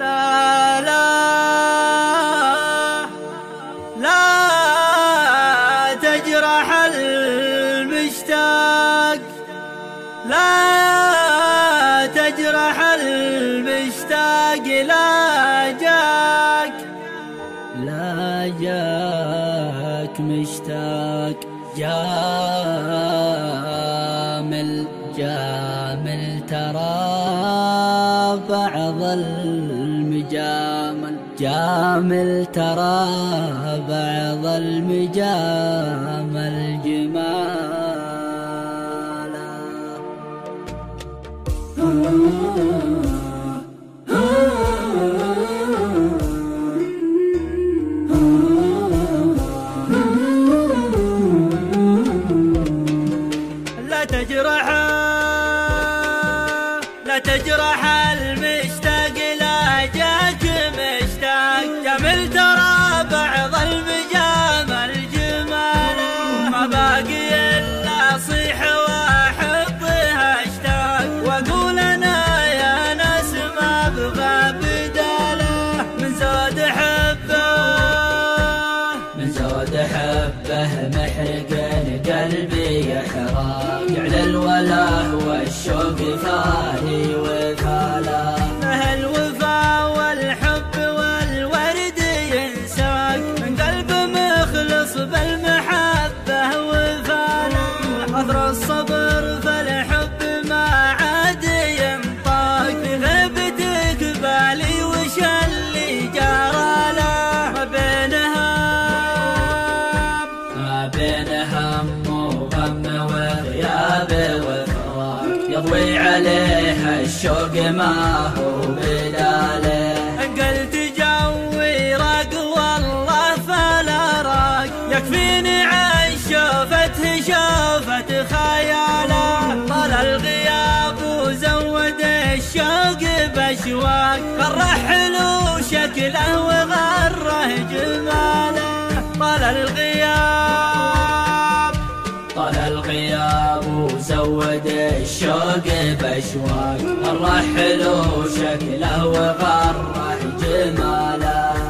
لا لا لا تجرح المشتاق، لا تجرح المشتاق، لا جاك مشتاق جامل ترى بعض المجامل، ترى بعض المجامل جمالا. لا تجرح المشتاق، لا جاك مشتاق جميل ترى بعض المجامل جمالا. ما باقي الا صيح واحطها اشتاق، واقول انا يا ناس ما ابغى بداله. من زود حبه محرق قلبي يحرق، على الولاء والشوق ثاني وثالا. له الوفا والحب والورد ينساك، من قلب مخلص بالمحبة وفالا. عذر الصبر فالحب ما عاد ينطاق، في غيبتك بالي وش اللي جراله. ما بين هم وغم وغياب وفراق، يضوي عليها الشوق ما هو بداله. قلت جوي راق والله فلا راق، يكفيني عن شوفة خياله. طال الغياب وزود الشوق باشواق، غره حلو شكله وغره جماله. طال الغياب وزود الشوق باشواق، غره حلو شكله وغره جماله.